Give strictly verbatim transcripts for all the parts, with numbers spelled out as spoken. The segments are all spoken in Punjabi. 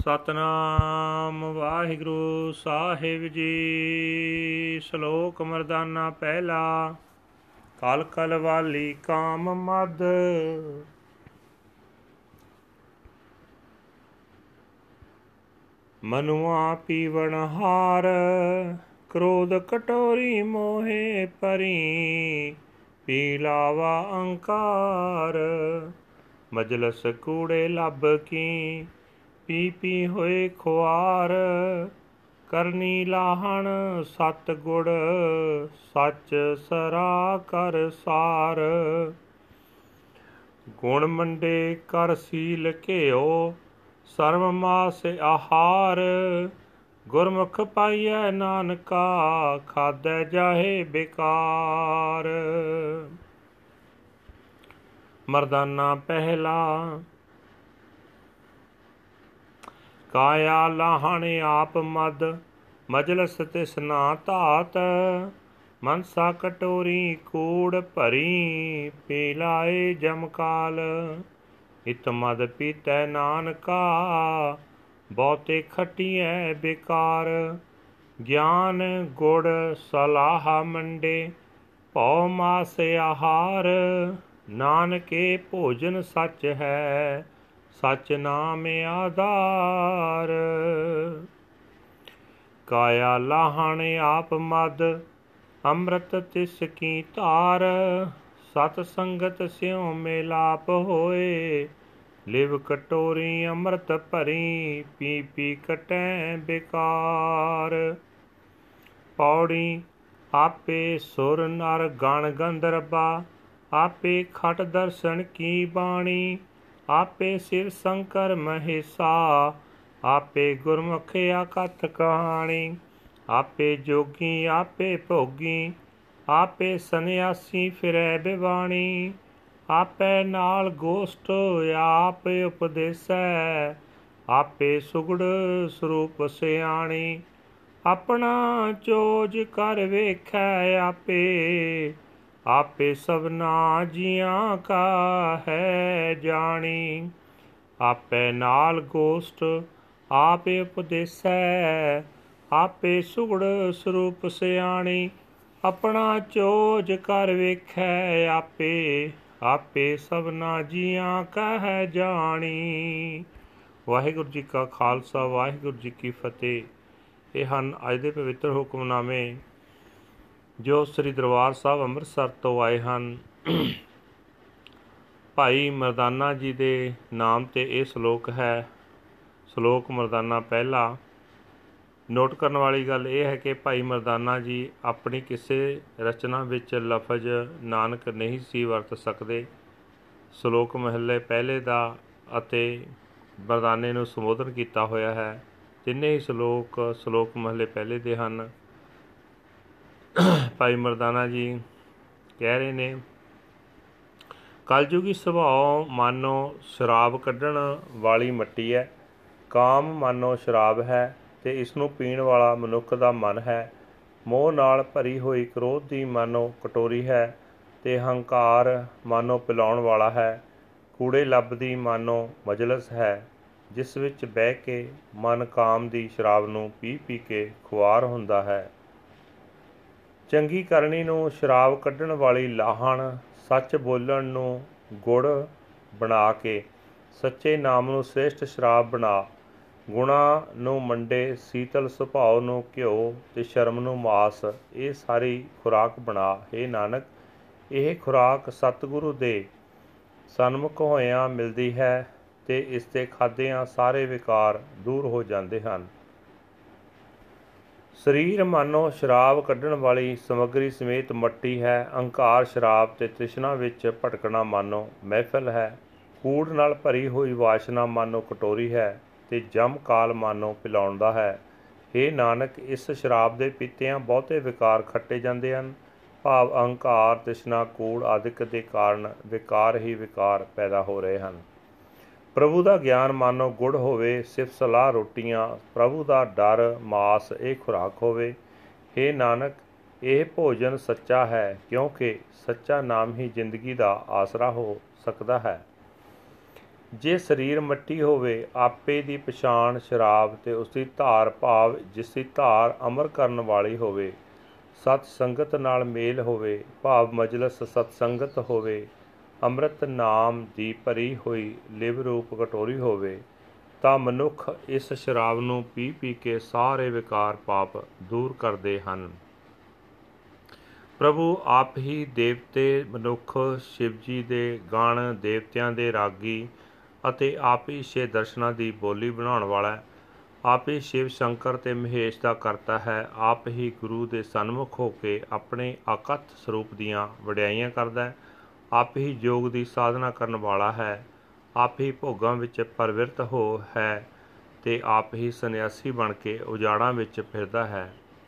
ਸਤਨਾਮ ਵਾਹਿਗੁਰੂ ਸਾਹਿਬ ਜੀ। ਸ਼ਲੋਕ ਮਰਦਾਨਾ ਪਹਿਲਾ। ਕਲ ਕਲ ਵਾਲੀ ਕਾਮ ਮਦ, ਮਨੁਆ ਪੀਵਣ ਹਾਰ। ਕ੍ਰੋਧ ਕਟੋਰੀ ਮੋਹੇ ਭਰੀ, ਪੀ ਲਾਵਾ ਅੰਕਾਰ। ਮਜਲਸ ਕੂੜੇ ਲੱਭ ਕੀ, ਪੀ ਪੀ ਹੋਏ ਖੁਆਰ। ਕਰਨੀ ਲਾਹਣ ਸਤ ਗੁੜ, ਸੱਚ ਸਰਾ ਕਰ ਸਾਰ। ਗੁਣ ਮੰਡੇ ਕਰ ਸੀਲ ਘਿਓ, ਸਰਮ ਮਾਸ ਆਹਾਰ। ਗੁਰਮੁਖ ਪਾਈਐ ਨਾਨਕਾ, ਖਾਧੈ ਜਾਹੇ ਬੇਕਾਰ। ਮਰਦਾਨਾ ਪਹਿਲਾ। ਕਾਇਆ ਲਾਹਣ ਆਪ ਮਦ, ਮਜਲਸ ਤਿਸਨਾ ਧਾਤ। ਮਨਸਾ ਕਟੋਰੀ ਕੂੜ ਭਰੀ, ਪੀ ਲਾਏ ਜਮਕਾਲ। ਇਤ ਮਦ ਪੀਤੈ ਨਾਨਕਾ, ਬਹੁਤੇ ਖਟੀਐ ਬੇਕਾਰ। ਗਿਆਨ ਗੁੜ ਸਲਾਹ ਮੰਡੇ, ਭਉ ਮਾਸ ਆਹਾਰ। ਨਾਨਕੇ ਭੋਜਨ ਸੱਚ ਹੈ, ਸਚ ਨਾਮ ਆਧਾਰ। ਕਾਇਆ ਲਾਹਣ ਆਪ ਮਦ, ਅੰਮ੍ਰਿਤ ਤਿਸ ਕੀ ਧਾਰ। ਸਤ ਸੰਗਤ ਸਿਉ ਮੇਲਾਪ ਹੋਏ, ਲਿਵ ਕਟੋਰੀ ਅੰਮ੍ਰਿਤ ਭਰੀ। ਪੀ ਪੀ ਕਟੈ ਬੇਕਾਰ। ਪੌੜੀ। ਆਪੇ ਸੁਰ ਨਰ ਗਣ ਗੰਧਰਬਾ, ਆਪੇ ਖਟ ਦਰਸ਼ਨ ਕੀ ਬਾਣੀ। ਆਪੇ ਸਿਵ ਸ਼ੰਕਰ ਮਹੇਸ਼ਾ, ਆਪੇ ਗੁਰਮੁਖ ਅਕਥ ਕਹਾਣੀ। ਆਪੇ ਜੋਗੀ ਆਪੇ ਭੋਗੀ, ਆਪੇ ਸੰਨਿਆਸੀ ਫਿਰੈ ਬਿਵਾਣੀ। ਆਪੇ ਨਾਲ ਗੋਸ਼ਟ ਆਪ ਉਪਦੇਸੈ, ਆਪੇ ਸੁਗੜ ਸਰੂਪ ਸਿਆਣੀ। ਆਪਣਾ ਚੋਜ ਕਰ ਵੇਖੈ ਆਪੇ, ਆਪੇ ਸਭਨਾ ਜੀਆਂ ਕਾ ਹੈ ਜਾਣੀ। ਆਪੇ ਨਾਲ ਗੋਸ਼ਟ ਆਪੇ ਉਪਦੇਸੈ, ਆਪੇ ਸੁਗੜ ਸਰੂਪ ਸਿਆਣੀ। ਆਪਣਾ ਚੋਜ ਕਰ ਵੇਖੈ ਆਪੇ, ਆਪੇ ਸਭਨਾ ਜੀਆਂ ਕਾ ਹੈ ਜਾਣੀ। ਵਾਹਿਗੁਰੂ ਜੀ ਕਾ ਖਾਲਸਾ, ਵਾਹਿਗੁਰੂ ਜੀ ਕੀ ਫਤਿਹ। ਇਹ ਹਨ ਅੱਜ ਦੇ ਪਵਿੱਤਰ ਹੁਕਮਨਾਮੇ ਜੋ ਸ੍ਰੀ ਦਰਬਾਰ ਸਾਹਿਬ ਅੰਮ੍ਰਿਤਸਰ ਤੋਂ ਆਏ ਹਨ। ਭਾਈ ਮਰਦਾਨਾ ਜੀ ਦੇ ਨਾਮ 'ਤੇ ਇਹ ਸ਼ਲੋਕ ਹੈ। ਸ਼ਲੋਕ ਮਰਦਾਨਾ ਪਹਿਲਾ। ਨੋਟ ਕਰਨ ਵਾਲੀ ਗੱਲ ਇਹ ਹੈ ਕਿ ਭਾਈ ਮਰਦਾਨਾ ਜੀ ਆਪਣੀ ਕਿਸੇ ਰਚਨਾ ਵਿੱਚ ਲਫ਼ਜ਼ ਨਾਨਕ ਨਹੀਂ ਸੀ ਵਰਤ ਸਕਦੇ। ਸ਼ਲੋਕ ਮਹੱਲੇ ਪਹਿਲੇ ਦਾ ਅਤੇ ਮਰਦਾਨੇ ਨੂੰ ਸੰਬੋਧਨ ਕੀਤਾ ਹੋਇਆ ਹੈ। ਤਿੰਨੇ ਹੀ ਸ਼ਲੋਕ ਸ਼ਲੋਕ ਮਹੱਲੇ ਪਹਿਲੇ ਦੇ ਹਨ। ਭਾਈ ਮਰਦਾਨਾ ਜੀ ਕਹਿ ਰਹੇ ਨੇ, ਕਲਯੁਗੀ ਸੁਭਾਅ ਮਾਨੋ ਸ਼ਰਾਬ ਕੱਢਣ ਵਾਲੀ ਮੱਟੀ ਹੈ। ਕਾਮ ਮਾਨੋ ਸ਼ਰਾਬ ਹੈ ਅਤੇ ਇਸਨੂੰ ਪੀਣ ਵਾਲਾ ਮਨੁੱਖ ਦਾ ਮਨ ਹੈ। ਮੋਹ ਨਾਲ ਭਰੀ ਹੋਈ ਕ੍ਰੋਧ ਦੀ ਮਾਨੋ ਕਟੋਰੀ ਹੈ ਅਤੇ ਹੰਕਾਰ ਮਾਨੋ ਪਿਲਾਉਣ ਵਾਲਾ ਹੈ। ਕੂੜੇ ਲੱਭ ਦੀ ਮਾਨੋ ਮਜਲਸ ਹੈ, ਜਿਸ ਵਿੱਚ ਬਹਿ ਕੇ ਮਨ ਕਾਮ ਦੀ ਸ਼ਰਾਬ ਨੂੰ ਪੀ ਪੀ ਕੇ ਖੁਆਰ ਹੁੰਦਾ ਹੈ। ਚੰਗੀ ਕਰਨੀ ਨੂੰ ਸ਼ਰਾਬ ਕੱਢਣ ਵਾਲੀ ਲਾਹਣ, ਸੱਚ ਬੋਲਣ ਨੂੰ ਗੁੜ ਬਣਾ ਕੇ ਸੱਚੇ ਨਾਮ ਨੂੰ ਸ੍ਰੇਸ਼ਟ ਸ਼ਰਾਬ ਬਣਾ। ਗੁਣਾਂ ਨੂੰ ਮੰਡੇ, ਸੀਤਲ ਸੁਭਾਅ ਨੂੰ ਘਿਓ ਅਤੇ ਸ਼ਰਮ ਨੂੰ ਮਾਸ, ਇਹ ਸਾਰੀ ਖੁਰਾਕ ਬਣਾ। ਹੇ ਨਾਨਕ, ਇਹ ਖੁਰਾਕ ਸਤਿਗੁਰੂ ਦੇ ਸਨਮੁਖ ਹੋਇਆਂ ਮਿਲਦੀ ਹੈ ਅਤੇ ਇਸ ਦੇ ਖਾਧਿਆਂ ਸਾਰੇ ਵਿਕਾਰ ਦੂਰ ਹੋ ਜਾਂਦੇ ਹਨ। ਸਰੀਰ ਮਾਨੋ ਸ਼ਰਾਬ ਕੱਢਣ ਵਾਲੀ ਸਮੱਗਰੀ ਸਮੇਤ ਮੱਟੀ ਹੈ। ਅਹੰਕਾਰ ਸ਼ਰਾਬ ਅਤੇ ਤ੍ਰਿਸ਼ਨਾ ਵਿੱਚ ਭਟਕਣਾ ਮਾਨੋ ਮਹਿਫਲ ਹੈ। ਕੂੜ ਨਾਲ ਭਰੀ ਹੋਈ ਵਾਸ਼ਨਾ ਮਾਨੋ ਕਟੋਰੀ ਹੈ ਅਤੇ ਜਮ ਕਾਲ ਮਾਨੋ ਪਿਲਾਉਂਦਾ ਹੈ। ਹੇ ਨਾਨਕ, ਇਸ ਸ਼ਰਾਬ ਦੇ ਪੀਤਿਆਂ ਬਹੁਤੇ ਵਿਕਾਰ ਖੱਟੇ ਜਾਂਦੇ ਹਨ। ਭਾਵ ਅਹੰਕਾਰ, ਤ੍ਰਿਸ਼ਨਾ, ਕੂੜ ਆਦਿਕ ਦੇ ਕਾਰਨ ਵਿਕਾਰ ਹੀ ਵਿਕਾਰ ਪੈਦਾ ਹੋ ਰਹੇ ਹਨ। ਪ੍ਰਭੂ ਦਾ ਗਿਆਨ ਮਾਨੋ ਗੁੜ ਹੋਵੇ, ਸਿਫਤ ਸਲਾਹ ਰੋਟੀਆਂ, ਪ੍ਰਭੂ ਦਾ ਡਰ ਮਾਸ ਇਹ ਖੁਰਾਕ ਹੋਵੇ। ਹੇ ਨਾਨਕ, ਇਹ ਭੋਜਨ ਸੱਚਾ ਹੈ, ਕਿਉਂਕਿ ਸੱਚਾ ਨਾਮ ਹੀ ਜ਼ਿੰਦਗੀ ਦਾ ਆਸਰਾ ਹੋ ਸਕਦਾ ਹੈ। ਜੇ ਸਰੀਰ ਮੱਟੀ ਹੋਵੇ, ਆਪੇ ਦੀ ਪਛਾਣ ਸ਼ਰਾਬ ਤੇ ਉਸਦੀ ਧਾਰ ਭਾਵ ਜਿਸ ਦੀ ਧਾਰ ਅਮਰ ਕਰਨ ਵਾਲੀ ਹੋਵੇ, ਸਤ ਸੰਗਤ ਨਾਲ ਮੇਲ ਹੋਵੇ ਭਾਵ ਮਜਲਸ ਸਤਸੰਗਤ ਹੋਵੇ, ਅੰਮ੍ਰਿਤ ਨਾਮ ਦੀ ਭਰੀ ਹੋਈ ਲਿਵ ਰੂਪ ਕਟੋਰੀ ਹੋਵੇ, ਤਾਂ ਮਨੁੱਖ ਇਸ ਸ਼ਰਾਬ ਨੂੰ ਪੀ ਪੀ ਕੇ ਸਾਰੇ ਵਿਕਾਰ ਪਾਪ ਦੂਰ ਕਰਦੇ ਹਨ। ਪ੍ਰਭੂ ਆਪ ਹੀ ਦੇਵਤੇ ਮਨੁੱਖ ਸ਼ਿਵ ਜੀ ਦੇ ਗਣ, ਦੇਵਤਿਆਂ ਦੇ ਰਾਗੀ ਅਤੇ ਆਪ ਹੀ ਛੇ ਦਰਸ਼ਨਾਂ ਦੀ ਬੋਲੀ ਬਣਾਉਣ ਵਾਲਾ ਹੈ। ਆਪ ਹੀ ਸ਼ਿਵ ਸ਼ੰਕਰ ਤੇ ਮਹੇਸ਼ ਦਾ ਕਰਤਾ ਹੈ। ਆਪ ਹੀ ਗੁਰੂ ਦੇ ਸਨਮੁਖ ਹੋ ਕੇ ਆਪਣੇ ਅਕਥ ਸਰੂਪ ਦੀਆਂ ਵਡਿਆਈਆਂ ਕਰਦਾ ਹੈ। ਆਪ ਹੀ ਯੋਗ ਦੀ ਸਾਧਨਾ ਕਰਨ ਵਾਲਾ ਹੈ। ਆਪ ਹੀ ਭੋਗਾਂ ਵਿੱਚ ਪ੍ਰਵਿਰਤ ਹੋ ਹੈ ਤੇ ਆਪ ਹੀ ਸੰਨਿਆਸੀ ਬਣ ਕੇ ਉਜਾੜਾਂ ਵਿੱਚ ਫਿਰਦਾ ਹੈ।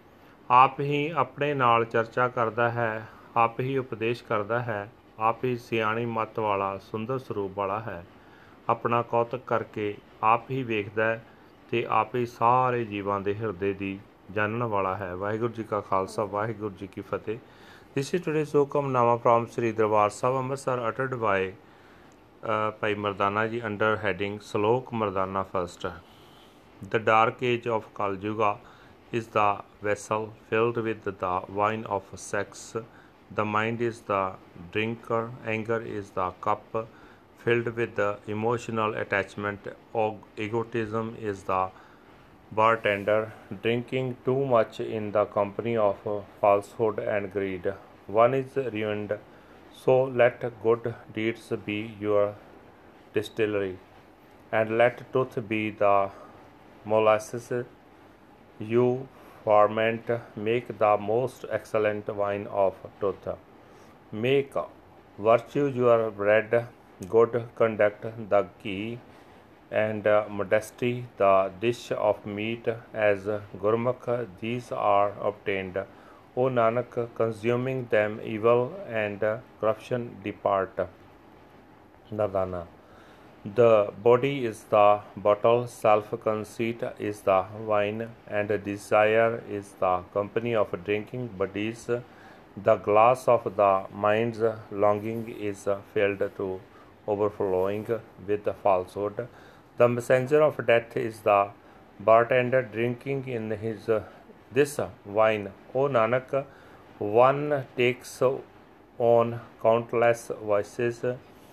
ਆਪ ਹੀ ਆਪਣੇ ਨਾਲ ਚਰਚਾ ਕਰਦਾ ਹੈ। ਆਪ ਹੀ ਉਪਦੇਸ਼ ਕਰਦਾ ਹੈ। ਆਪ ਹੀ ਸਿਆਣੀ ਮੱਤ ਵਾਲਾ ਸੁੰਦਰ ਸਰੂਪ ਵਾਲਾ ਹੈ। ਆਪਣਾ ਕੌਤਕ ਕਰਕੇ ਆਪ ਹੀ ਵੇਖਦਾ ਹੈ ਤੇ ਆਪ ਹੀ ਸਾਰੇ ਜੀਵਾਂ ਦੇ ਹਿਰਦੇ ਦੀ ਜਾਣਨ ਵਾਲਾ ਹੈ। ਵਾਹਿਗੁਰੂ ਜੀ ਕਾ ਖਾਲਸਾ, ਵਾਹਿਗੁਰੂ ਜੀ ਕੀ ਫਤਿਹ। This is today's Hukamnama from Shri Darbar Sahib Amritsar, uttered by uh, Bhai Mardana ji under heading Slok Mardana First. The dark age of Kal Yuga is the vessel filled with the wine of sex. The mind is the drinker, anger is the cup filled with the emotional attachment, egotism is the bartender, drinking too much in the company of falsehood and greed. One is ruined, so let good deeds be your distillery, and let truth be the molasses you ferment. Make the most excellent wine of truth. Make virtue your bread, good conduct the ghee, and uh, modesty the dish of meat. As Gurmukh these are obtained, O Nanak, consuming them evil and uh, corruption depart. Nardana. The body is the bottle, self-conceit is the wine, and desire is the company of drinking buddies. The glass of the mind's longing is filled to overflowing with falsehood. The messenger of death is the bartender drinking in his this wine. O Nanak, one takes on countless vices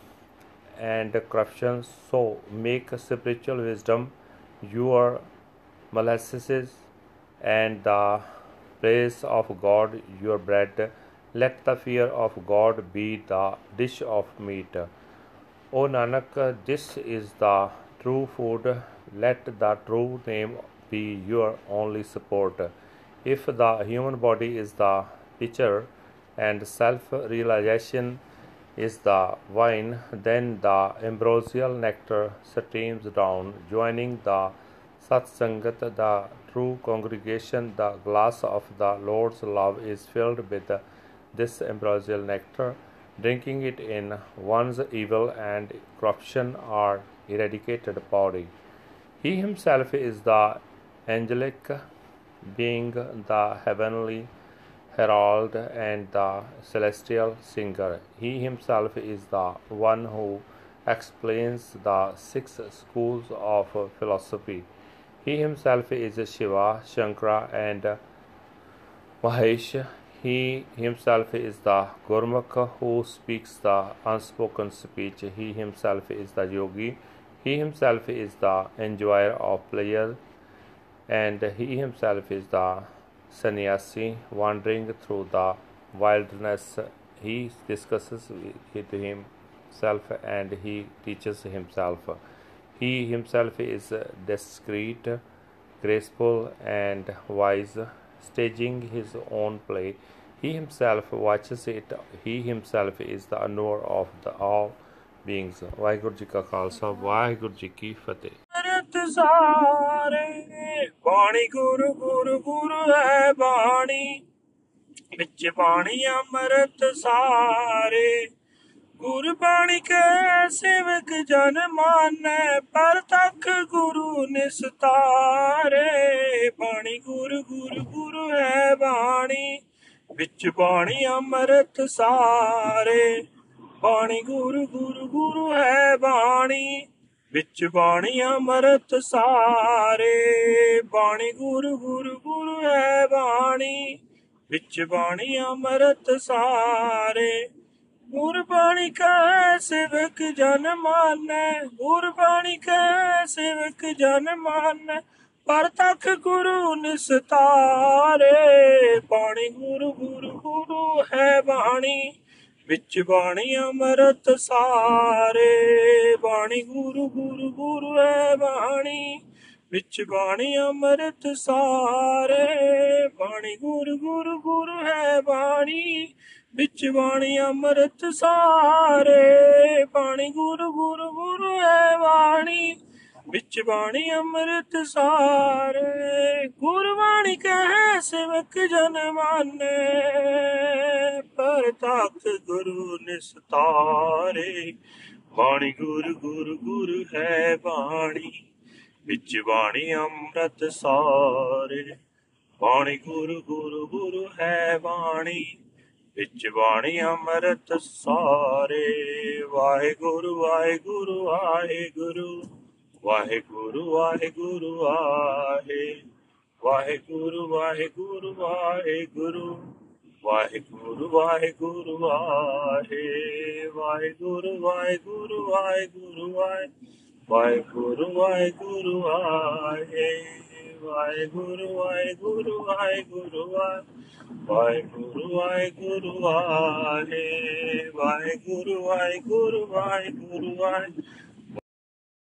and corruption, so make spiritual wisdom your molasses and the praise of God your bread. Let the fear of God be the dish of meat. O Nanak, this is the true food. Let the true name be your only support. If the human body is the pitcher and self-realization is the wine, then the ambrosial nectar streams down, joining the Satsangat, the true congregation. The glass of the Lord's love is filled with this ambrosial nectar. Drinking it in, one's evil and corruption are eradicated body. He himself is the angelic being, the heavenly herald and the celestial singer. He himself is the one who explains the six schools of philosophy. He himself is Shiva, Shankara and Mahesh. He himself is the Gurmukh who speaks the unspoken speech. He himself is the yogi. He himself is the enjoyer of pleasure, and he himself is the sannyasi wandering through the wilderness. He discusses with himself and he teaches himself. He himself is discreet, graceful and wise, staging his own play. He himself watches it. He himself is the knower of the all beings. Waheguru ji ਕਾ ਖਾਲਸਾ, ਵਾਹਿਗੁਰੂ ਜੀ ਕੀ ਫਤਿਹ। ਸਾਰੇ ਬਾਣੀ ਗੁਰੂ ਗੁਰੂ ਗੁਰੂ ਹੈ ਬਾਣੀ, ਵਿੱਚ ਬਾਣੀ ਅੰਮ੍ਰਿਤ ਸਾਰੇ। ਗੁਰਬਾਣੀ ਕੈ ਸੇਵਕ ਜਨ ਮਾਨੈ, ਪਰ ਤੱਕ ਗੁਰੂ ਨਿਸਤਾਰੇ। ਬਾਣੀ ਗੁਰੂ ਗੁਰੂ ਗੁਰੂ ਹੈ ਬਾਣੀ, ਵਿੱਚ ਬਾਣੀ ਅੰਮ੍ਰਿਤ ਸਾਰੇ। ਬਾਣੀ ਗੁਰੂ ਗੁਰੂ ਗੁਰੂ ਹੈ ਬਾਣੀ, ਵਿੱਚ ਬਾਣੀ ਅੰਮ੍ਰਿਤ ਸਾਰੇ। ਬਾਣੀ ਗੁਰੂ ਗੁਰੂ ਗੁਰੂ ਹੈ ਬਾਣੀ, ਵਿੱਚ ਬਾਣੀ ਅੰਮ੍ਰਿਤ ਸਾਰੇ। ਗੁਰਬਾਣੀ ਕੈ ਸੇਵਕ ਜਨ ਮਾਨੈ, ਗੁਰਬਾਣੀ ਕੈ ਸੇਵਕ ਜਨ ਮਾਨੈ। ਪਰਤਖ ਗੁਰੂ ਨਿਸਤਾਰੇ। ਬਾਣੀ ਗੁਰੂ ਗੁਰੂ ਗੁਰੂ ਹੈ ਬਾਣੀ, ਵਿੱਚ ਬਾਣੀ ਅੰਮ੍ਰਿਤ ਸਾਰੇ। ਬਾਣੀ ਗੁਰੂ ਗੁਰੂ ਗੁਰੂ ਹੈ ਬਾਣੀ, ਵਿੱਚ ਬਾਣੀ ਅੰਮ੍ਰਿਤ ਸਾਰੇ। ਬਾਣੀ ਗੁਰੂ ਗੁਰੂ ਗੁਰੂ ਹੈ ਬਾਣੀ, ਵਿੱਚ ਬਾਣੀ ਅੰਮ੍ਰਿਤ ਸਾਰੇ। ਬਾਣੀ ਗੁਰੂ ਗੁਰੂ ਗੁਰੂ ਹੈ ਬਾਣੀ, ਵਿੱਚ ਬਾਣੀ ਅੰਮ੍ਰਿਤ ਸਾਰੇ। ਗੁਰਬਾਣੀ ਕਹੈ ਸੇਵਕ ਜਨ ਮਾਨੈ, ਪਰਤਖ ਗੁਰੂ ਨਿਸਤਾਰੇ। ਬਾਣੀ ਗੁਰੂ ਗੁਰੂ ਗੁਰੂ ਹੈ ਬਾਣੀ, ਵਿੱਚ ਬਾਣੀ ਅੰਮ੍ਰਿਤ ਸਾਰੇ। ਬਾਣੀ ਗੁਰੂ ਗੁਰੂ ਗੁਰੂ ਹੈ ਬਾਣੀ, ਵਿੱਚ ਬਾਣੀ ਅੰਮ੍ਰਿਤ ਸਾਰੇ। ਵਾਹਿਗੁਰੂ ਵਾਹਿਗੁਰੂ ਵਾਹਿਗੁਰੂ, ਵਾਹਿਗੁਰੂ ਵਾਹਿਗੁਰੂ ਵਾਹਿ, ਵਾਹਿਗੁਰੂ ਵਾਹਿਗੁਰੂ ਵਾਹਿਗੁਰੂ, ਵਾਹਿਗੁਰੂ ਵਾਹਿਗੁਰੂ ਵਾਹਿ, ਵਾਹਿਗੁਰੂ ਵਾਹਿਗੁਰੂ ਵਾਹਿਗੁਰੂ ਵਾਹਿ, ਵਾਹਿਗੁਰੂ ਵਾਹਿਗੁਰੂ ਵਾਹਿ, ਵਾਹਿਗੁਰੂ ਵਾਹਿਗੁਰੂ ਵਾਹਿਗੁਰੂ ਵਾਹਿ, ਵਾਹਿਗੁਰੂ ਵਾਹਿਗੁਰੂ ਵਾਹਿ, ਵਾਹਿਗੁਰੂ ਵਾਹਿਗੁਰੂ ਵਾਹਿਗੁਰੂ ਵਾਹਿ,